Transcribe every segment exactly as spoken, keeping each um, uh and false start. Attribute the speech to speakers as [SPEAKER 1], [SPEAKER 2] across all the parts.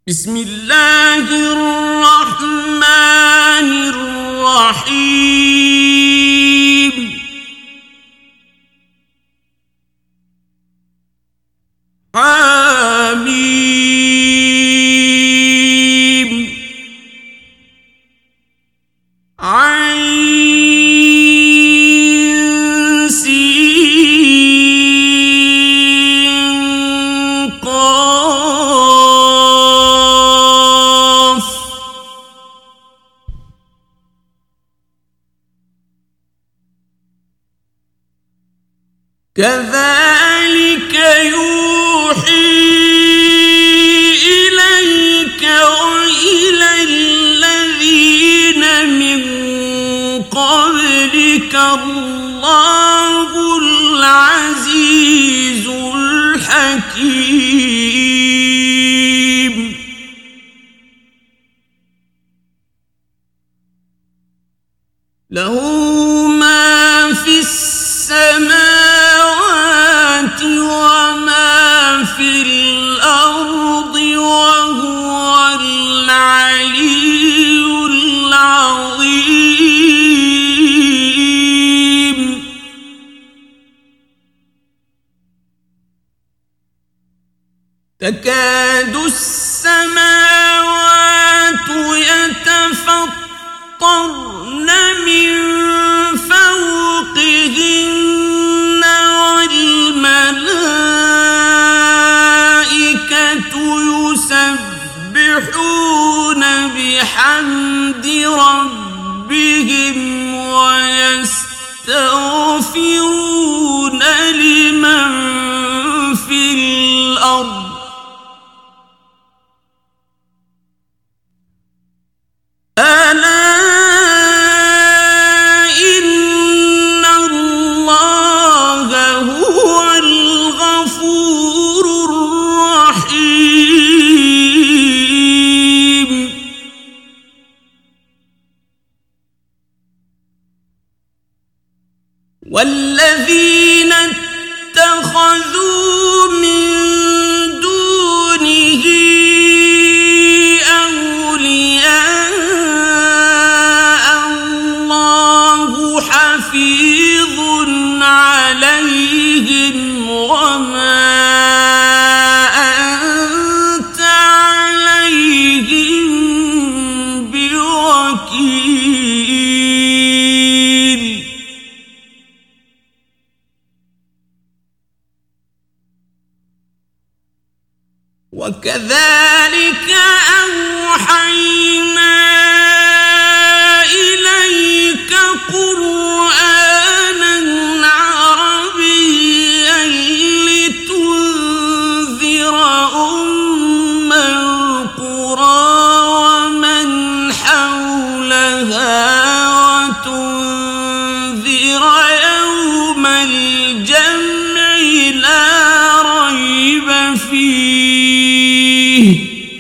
[SPEAKER 1] بسم الله الرحمن الرحيم حميم عين سين قاف كذلك يوحي إليك وإلى الذين من قبلك الله العزيز الحكيم له ما في السماوات وما في الأرض وهو العلي العظيم تكاد السماوات يتفطرن من فوقهن والملائكة يسبحون بحمد ربهم ويستغفرون لمن في الأرض ألا إن الله هو الغفور الرحيم والذين اتخذوا من دونه حفيظ عليهم وما أنت عليهم بوكيل وكذلك أوحينا إليك قرآنا عربيا لتنذر أم القرى ومن حولها وتنذر يوم الجمع لا ريب فيه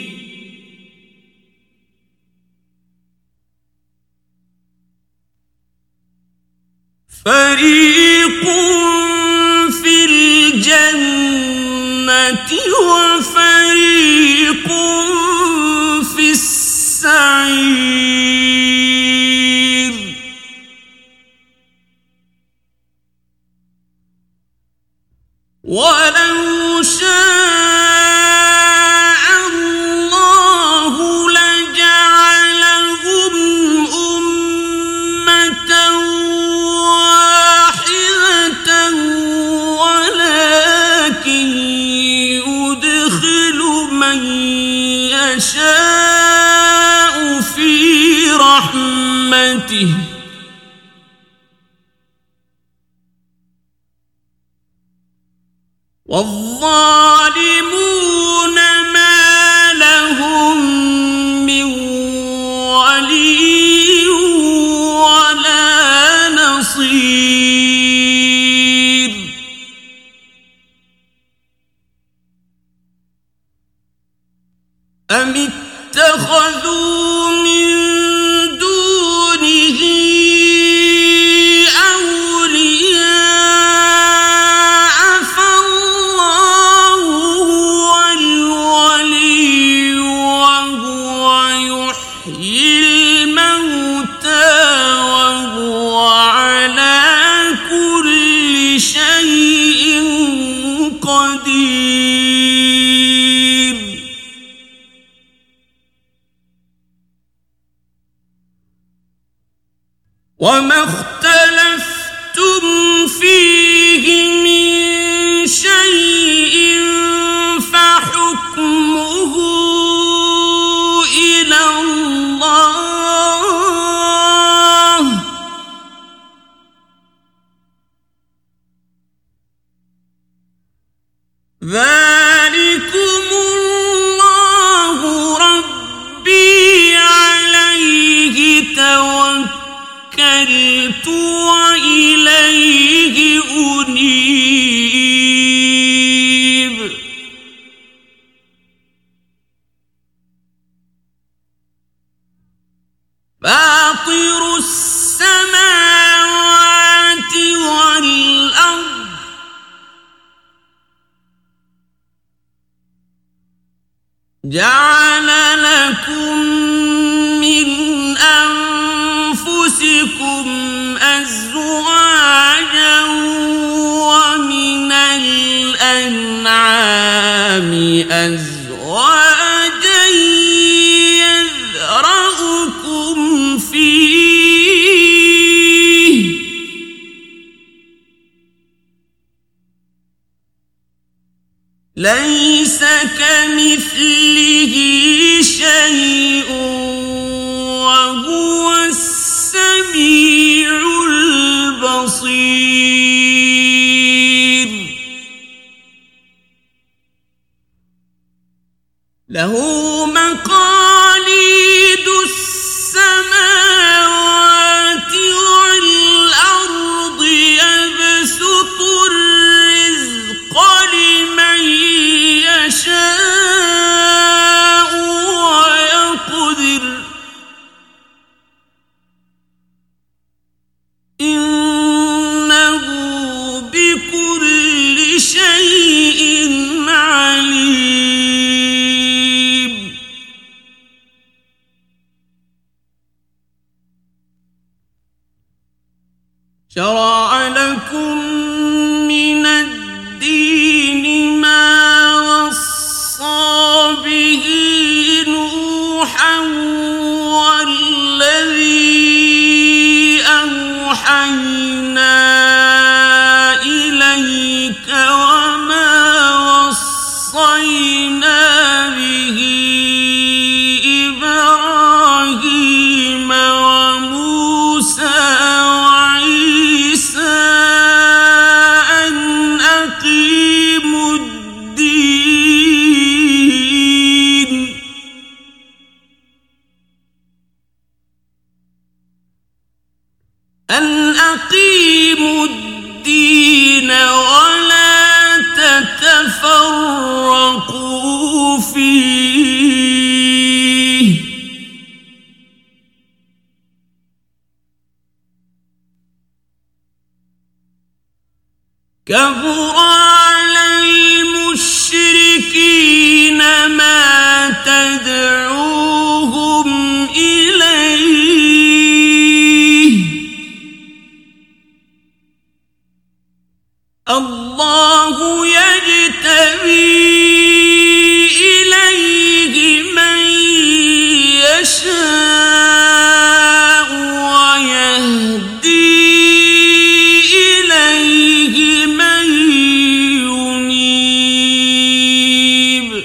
[SPEAKER 1] فريق في الجنة وفريق في السعير ولو شاء الله لجعلهم أمة ولكن يدخل من يشاء في رحمته والظالمون ما لهم من ولي ولا نصير أم اتخذوا من دونه أولياء فالله هو الولي وما اختلفتم فيه من شيء فحكمه إلى الله ذلكم الله ربي عليه توكلت وإليه أنيب فاطر السماوات والأرض جعل لكم من أنفسكم أزواجا ومن الأنعام أزواجا يذرأكم فيه ليس كمثله شيء وهو السميع البصير له مقاليد السماوات والأرض يبسط الرزق لمن يشاء ويقدر إنه بكل شيء عليم شرع لكم من الدين ما وصى به نوحا والذي أوحينا إليك وما وصينا به إبراهيم وموسى وعيسى أن أقيموا الدين أن أقيموا الدين ولا تتفرقوا فيه كبر على المشركين ما تدعوهم إليه الله يجتبي إليه من يشاء ويهدي إليه من ينيب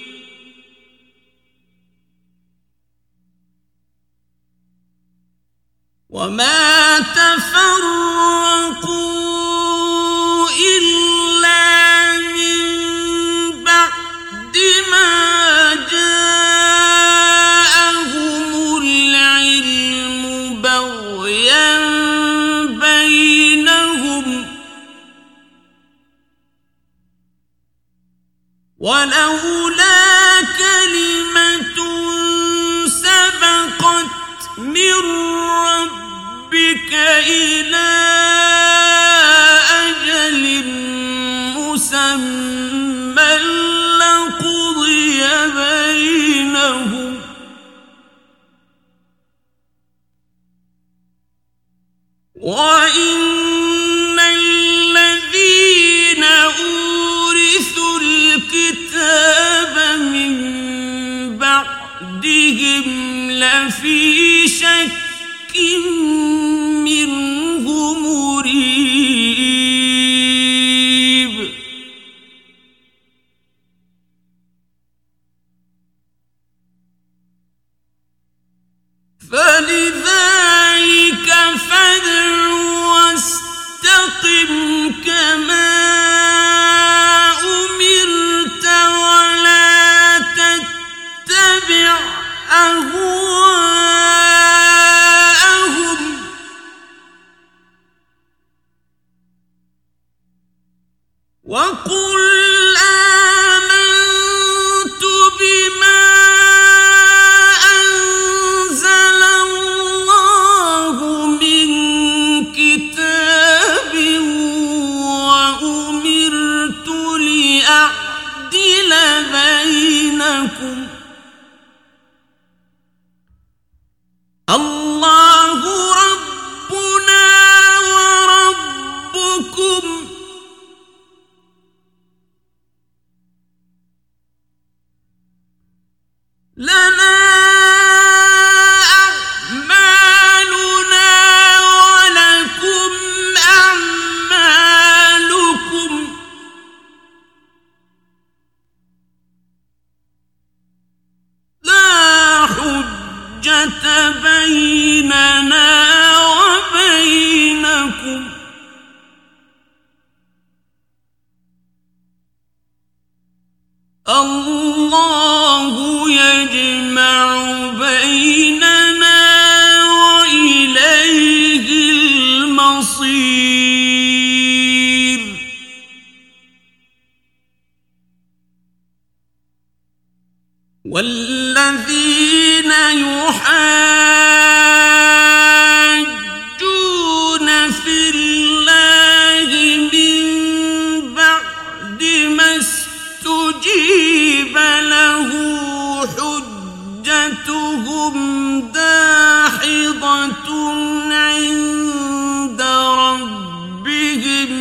[SPEAKER 1] وما تفرقوا إلا من بعد ما جاءهم العلم بغيا بينهم ولولا كلمة سبقت من ربك إلى أجل مسمى لقضي بينهم وإن الذين أورثوا الكتاب من بعدهم لفي شك تتبع أهواءهم وقل آمنت بما أنزل الله من كتاب وأمرت لأعدل بينكم الله ربنا وربكم لنا أعمالنا ولكم أعمالكم لا حجة بيننا وبينكم الله يجمع بيننا وإليه المصير والذين يحاجون في الله من بعد ما استجيب له حجتهم داحضة عند ربهم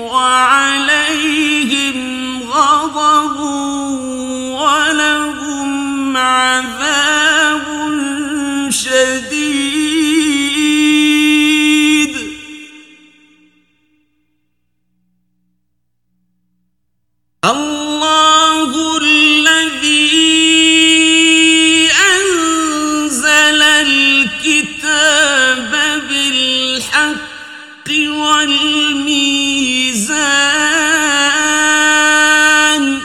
[SPEAKER 1] وعليهم غضب ولهم عذاب شديد الله الذي أنزل الكتاب بالحق والميزان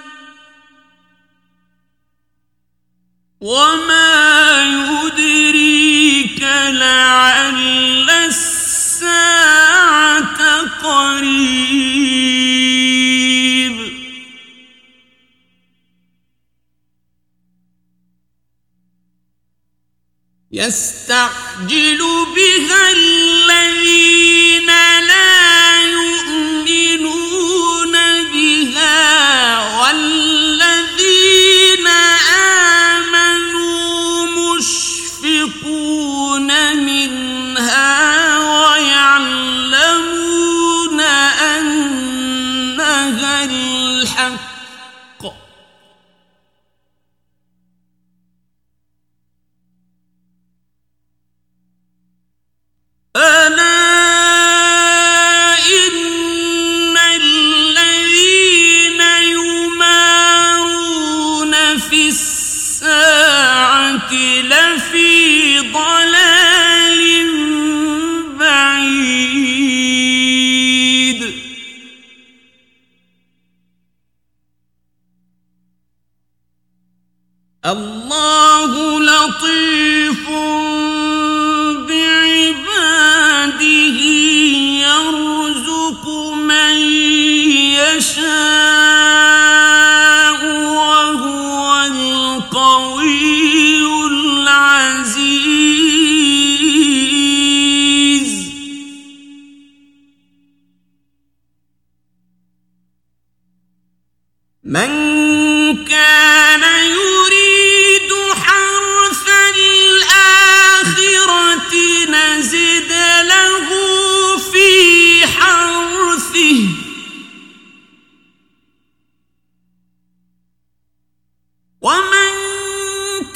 [SPEAKER 1] وما يدريك لعل الساعة قريب يستعجل بها الذين لا يؤمنون بها والذين آمنوا مشفقون منها ويعلمون أنها الحق ألا إن الذين يمارون في الساعة لفي ضلال بعيد الله لطيف بعباده يرزق من يشاء وهو القوي العزيز من كان يريد حرث الآخرة نزد له في حرثه ومن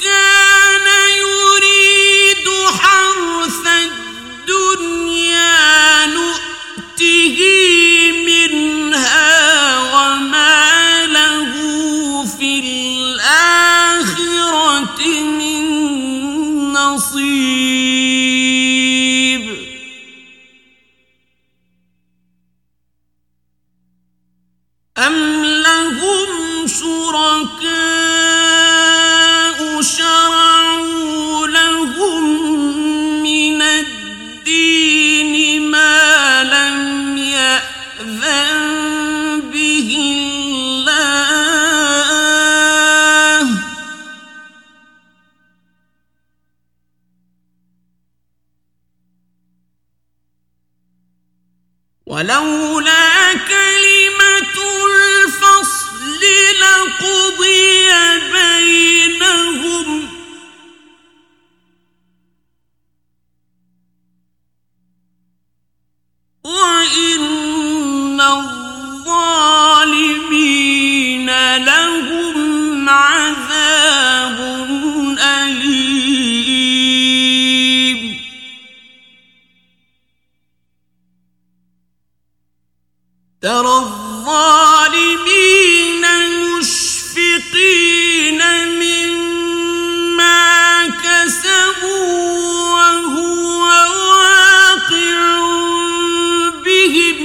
[SPEAKER 1] ولولا كلمة الفصل لقضي بينهم وإن الظالمين لهم عذاب أليم. ترى الظالمين مشفقين مما كسبوا وهو واقع بهم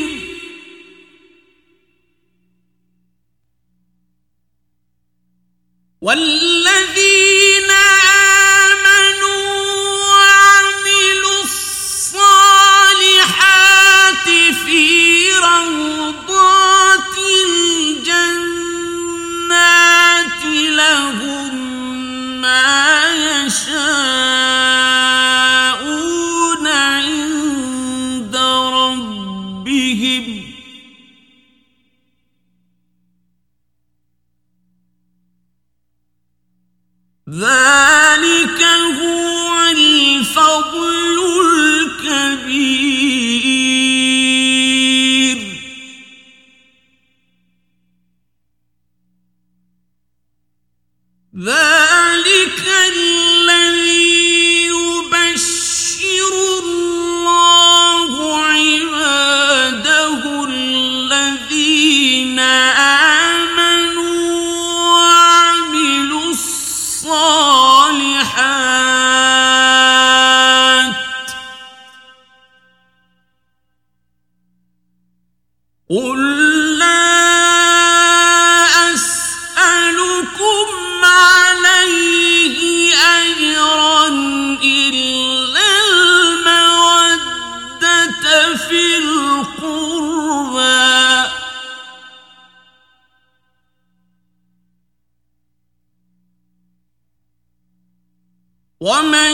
[SPEAKER 1] والذين آمنوا وعملوا الصالحات في روضات الجنات لهم ما يشاءون عند ربهم ذلك هو الفضل الكبير. ذلك الذي يبشر الله عباده الذين آمنوا وعملوا الصالحات قل لا أسألكم عليه أجرا إلا المودة في القربى ومن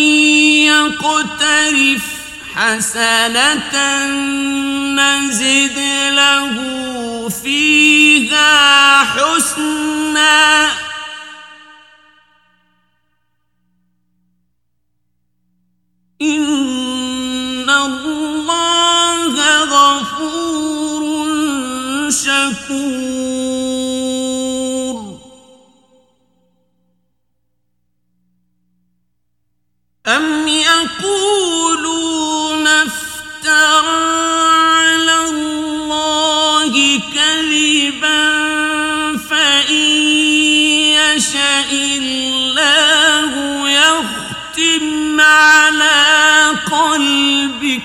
[SPEAKER 1] يقترف حسنة نزد له فيها حسنا إن الله غفور شكور. أم يقولون افترى على الله كذبا فإن يشأ الله يختم على قلبك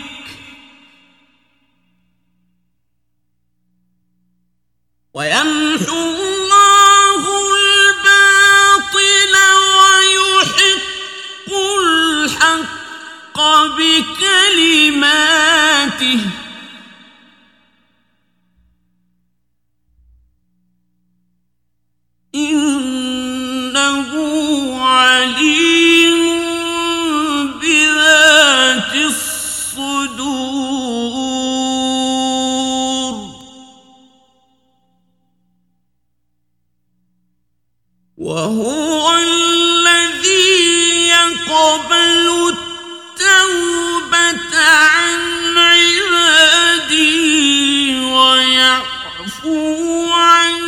[SPEAKER 1] ويمحو الله الباطل ويحق الحق بكلماته إنه عليم بذات الصدور. وهو الذي يقبل التوبة عن عباده ويعفو عن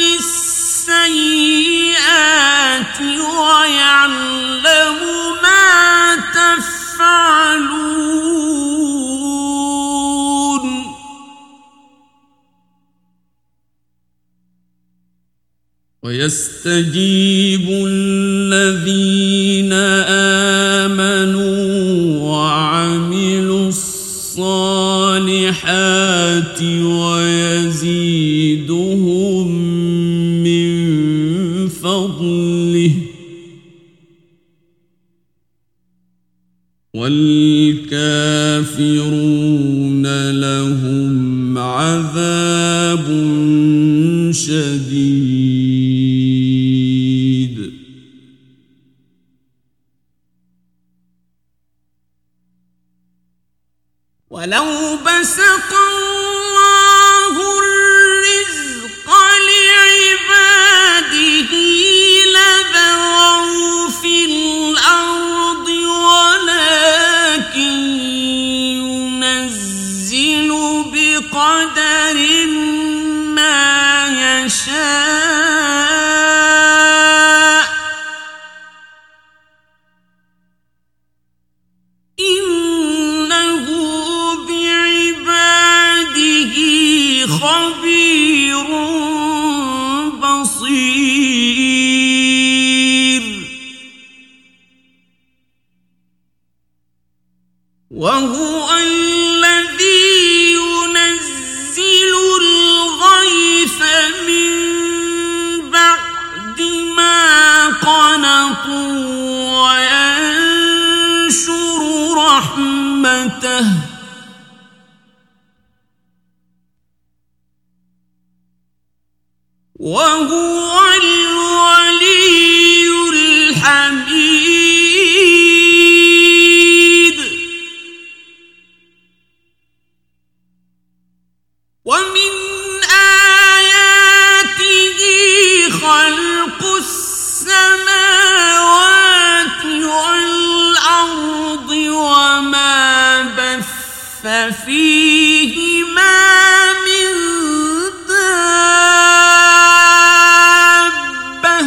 [SPEAKER 1] السيئات ويعلم ما تفعلون. ويستجيب الذين آمنوا وعملوا الصالحات ويزيدهم من فضله والكافرون لهم عذاب شديد. ولو بسط الله الرزق لعباده لبغوا في الأرض ولكن ينزل بقدر ما يشاء إنه بعباده خبير بصير وهو الذي ينزل الغيث من بعد ما قنطوا وينشر رحمته وهو الولي الحميد ومن آياته خلق السماوات والأرض وما بث فيهما من دابة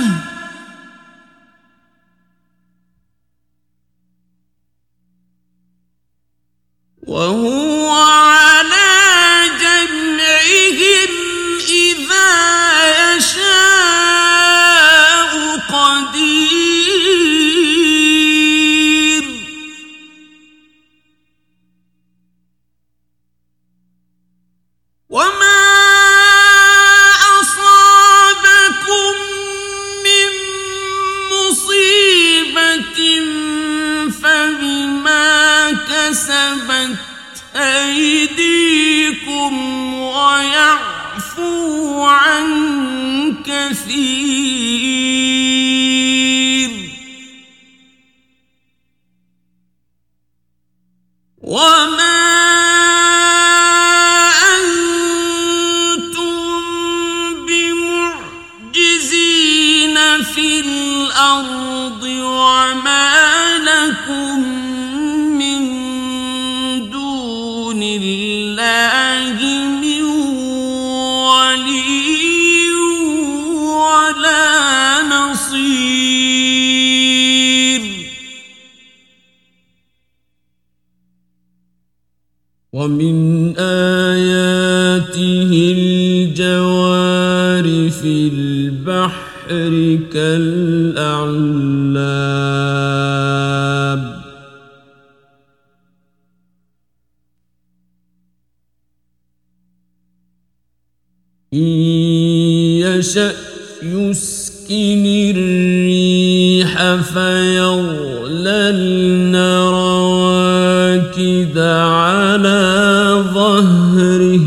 [SPEAKER 1] وهو على جمعهم إذا يشاء قدير وما أصابكم من مصيبة فبما كسبت أيديكم ويعفو عن كثير وما أنتم بمعجزين في الأرض وما لكم من دون الله من ولي ولا نصير ومن آياته الجوار في البحر كالأعلام إن يشأ يسكن الريح فيظللن رواكد على ظهره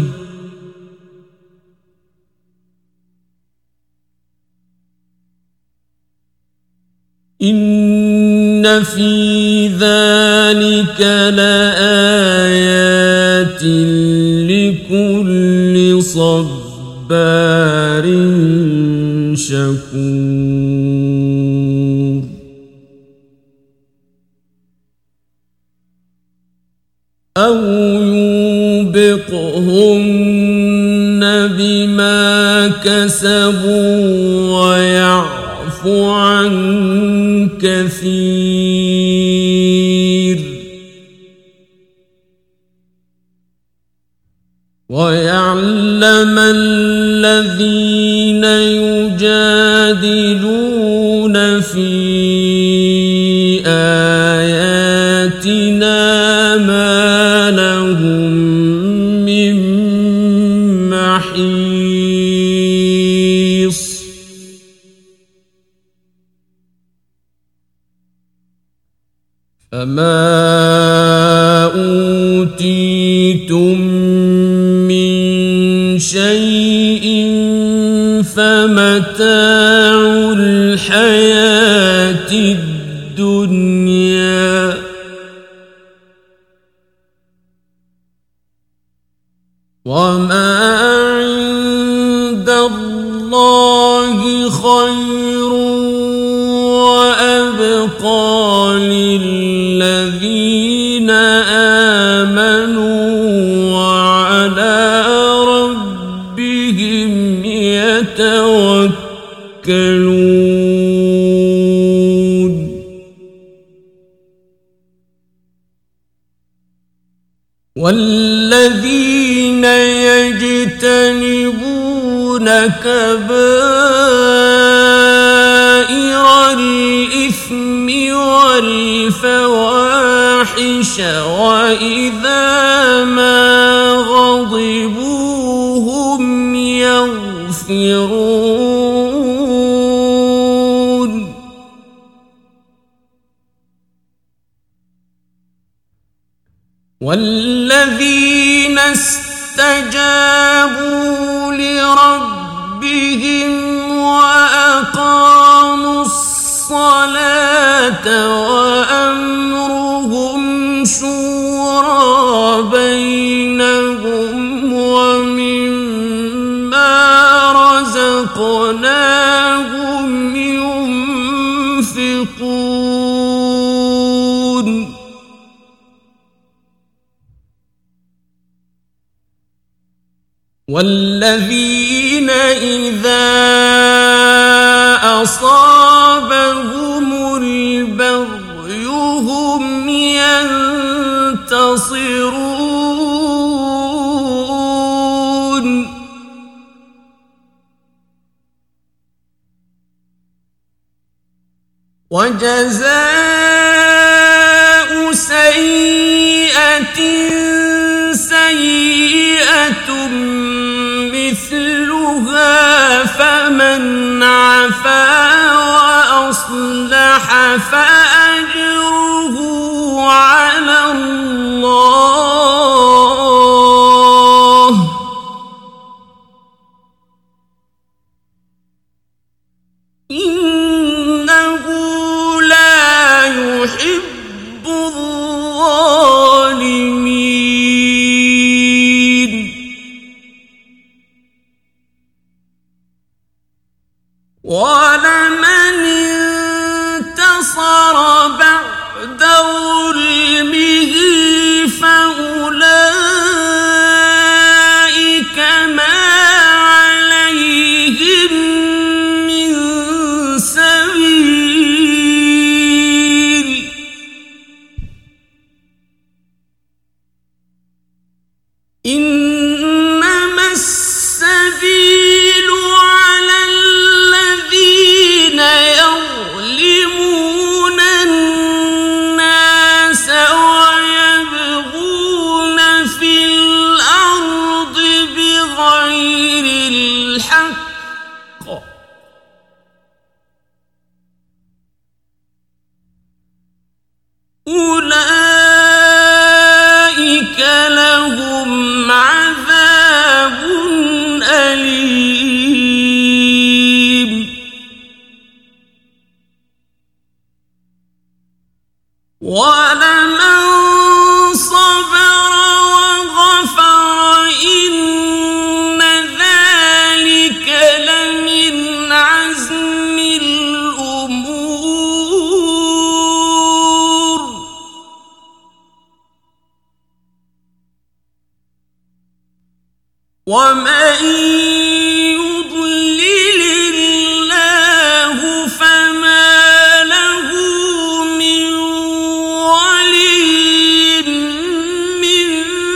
[SPEAKER 1] إن في ذلك لآيات لكل صبار شكور أو يوبقهن بما كسبوا ويعفو عن كثير ويعلم الذين يجادلون في آياتنا ما لهم من محيص فما أوتيتم من شيء فمتاع الحياة الدنيا، وما عند الله خير وأبقى للذين آمنوا وعلى ربهم يتوكلون والذين يجتنبون كبائر الإثم والفواحش وإذا ما غضبوا هم يغفرون والذين استجابوا لربهم وأقاموا الصلاة وأمرهم شورى بينهم ومما رزقناهم ينفقون والذين إذا أصابهم البغي هم ينتصرون وجزاء سيئة سيئة مثلها فمن عفا وأصلح فأجره على الله إنه لا يحب الظالمين ولمن انتصر بعد ظلمه فأولئك ما عليهم من سبيل إنما السبيل على الذين يظلمون الناس ويبغون في الأرض بغير الحق أولئك لهم عذاب أليم ولمن صبر وغفر إن ذلك لمن عزم الأمور ومن يضلل الله فما له من ولي من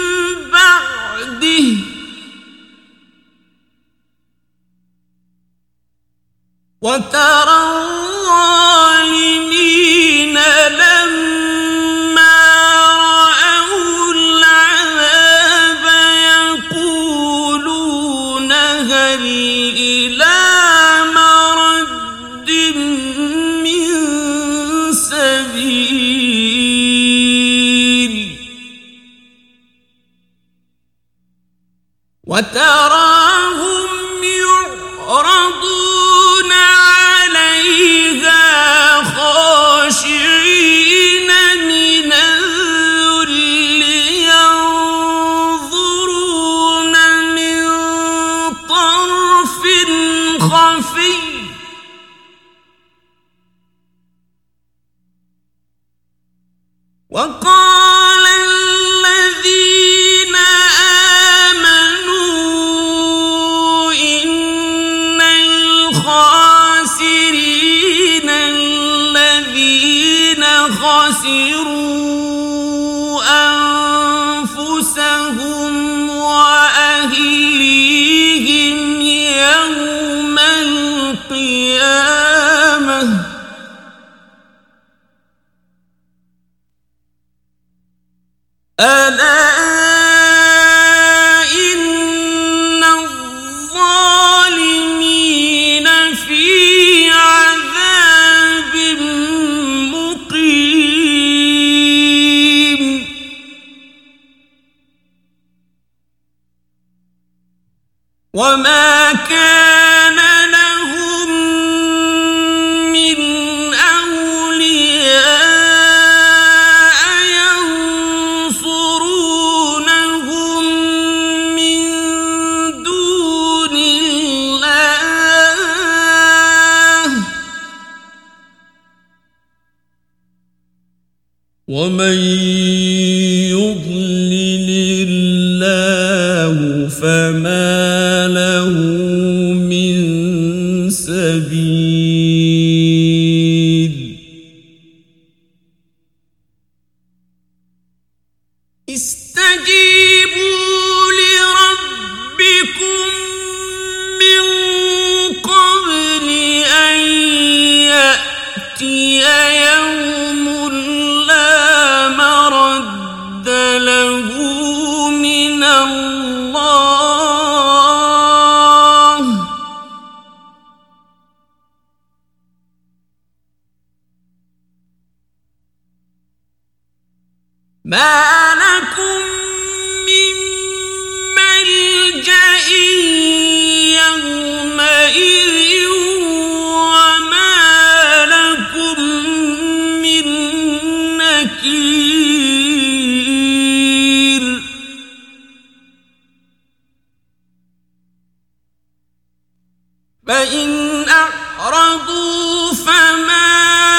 [SPEAKER 1] بعده وترى الظالمين لما رأوا العذاب يقولون هل إلى مرد من سبيل وتراهم يعرضون عليها خاشعين من الذل ينظرون وقال الذين آمنوا إن الخاسرين الذين خسروا أنفسهم وأهليهم يوم القيامة ألا إن الظالمين في عذاب مقيم وما كان لهم من أولياء ينصرونهم من دون الله ومن يضلل الله فما له من سبيل استجيبوا لربكم من قبل أن يأتي يوم لا مرد له من الله ما لكم من ملجأ يومئذ وما لكم من نكير فإن أعرضوا فما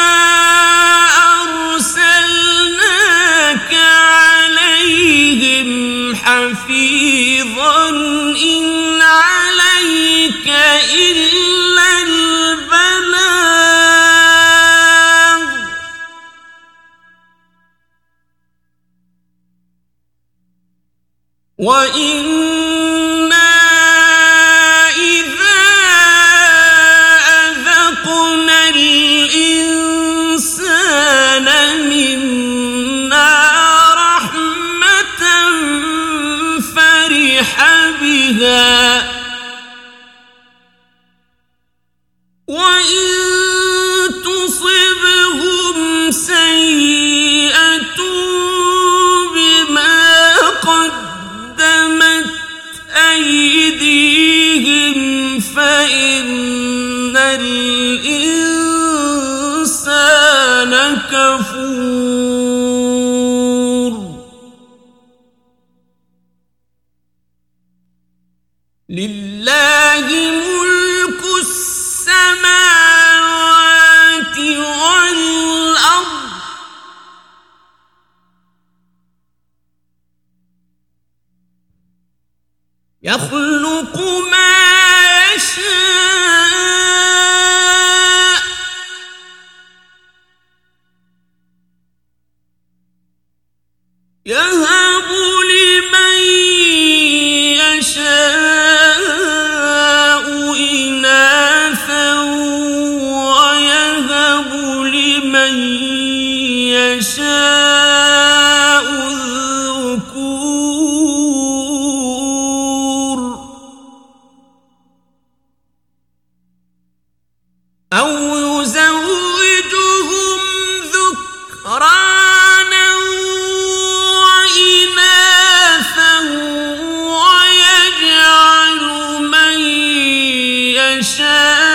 [SPEAKER 1] أرسلناك عليهم حفيظا إن عليك إلا البلاغ وإنا إذا أذقنا الإنسان منا رحمة فرح بها وإن تصبهم سيئة بما قدمت أيديهم فإن الإنسان كفور لله ملك السماوات والأرض يخلق ما يشاء يهب لمن يشاء إناثا ويهب لمن يشاء الذكور أو يزوجهم ذكرانا وإناثا ويجعل من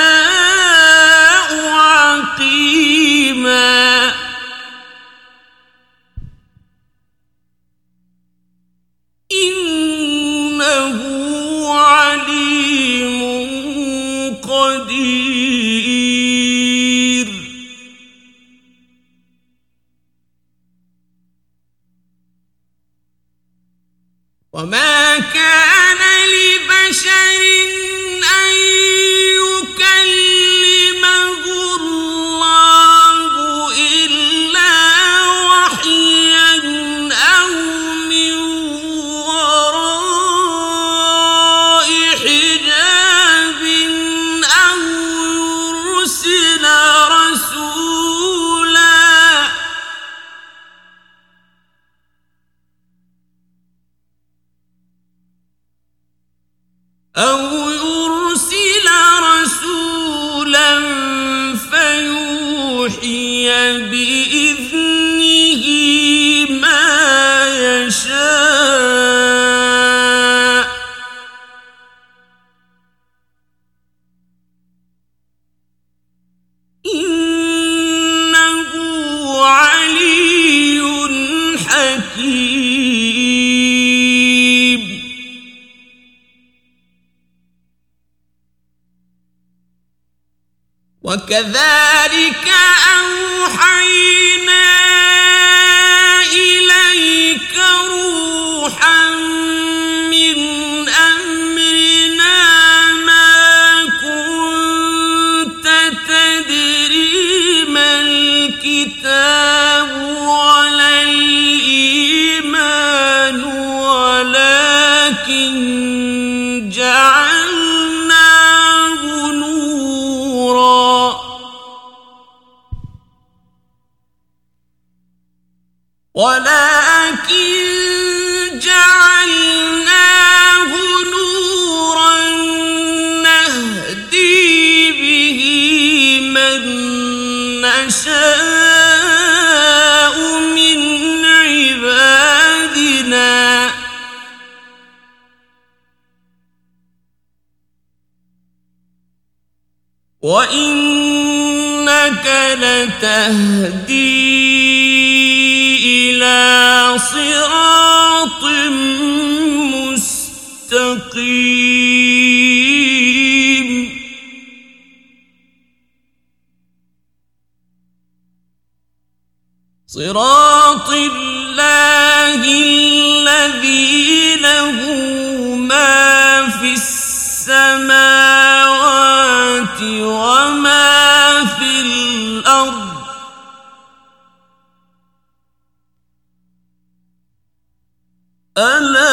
[SPEAKER 1] يشاء عقيما وما كان لبشر أن يكلمه الله إلا وحيا أو من وراء حجاب أو يرسل رسولا أو يرسل رسولا فيوحي بإذنه ما يشاء إنه علي حكيم. وكذلك أوحينا إليك روحا من أمرنا ما كنت تدري ما الكتاب ولا الإيمان ولكن جعلناه نورا ولكن جعلناه نورا نهدي به من نشاء من عبادنا وإنك لتهدي إلى صراط مستقيم. صراط الله الذي له ما في السماوات وما في الأرض ألا